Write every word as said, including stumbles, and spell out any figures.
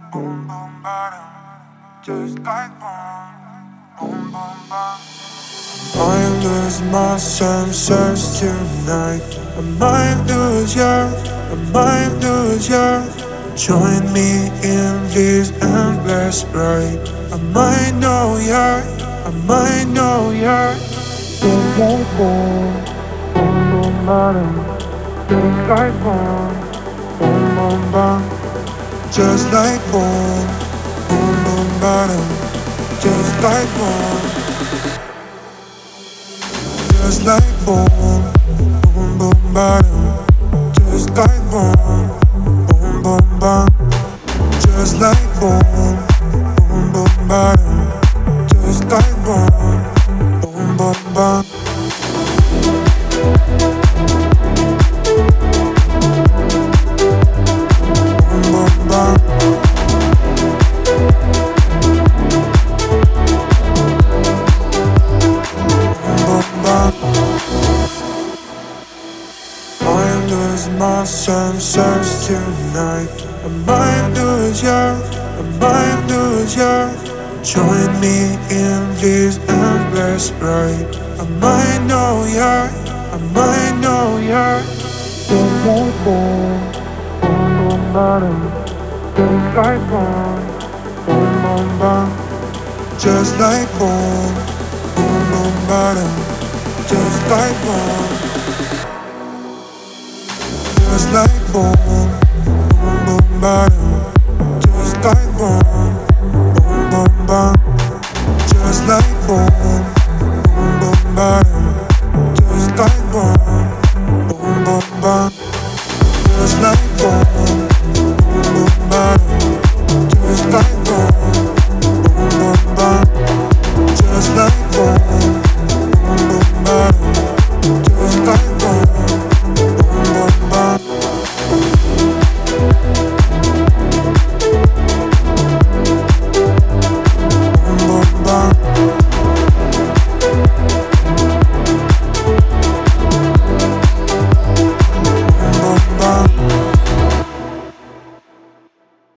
boom, boom, bottom, just like boom, boom, boom, bottom. I lose my senses tonight. I might lose ya, I might lose ya. Join me in this endless ride. I might know ya, I might know ya. Just like boom, boom, boom, bottom, just like boom, boom, boom, bottom. Just like boom, boom, boom, bottom, just like boom. Just like boom, boom, boom, bottom. Just like boom, boom, boom, bottom. Just like boom, boom, boom, bottom. Just like boom, boom, boom, bottom. Boom, boom, bottom. I lose my senses tonight. I might lose ya, I might lose ya. Join me in this endless ride. I might know ya, I might know ya. Just like boom, boom, boom, bottom. Just like boom, boom, boom, bottom. Just like boom, boom, boom, bottom. Just like boom. Just like boom.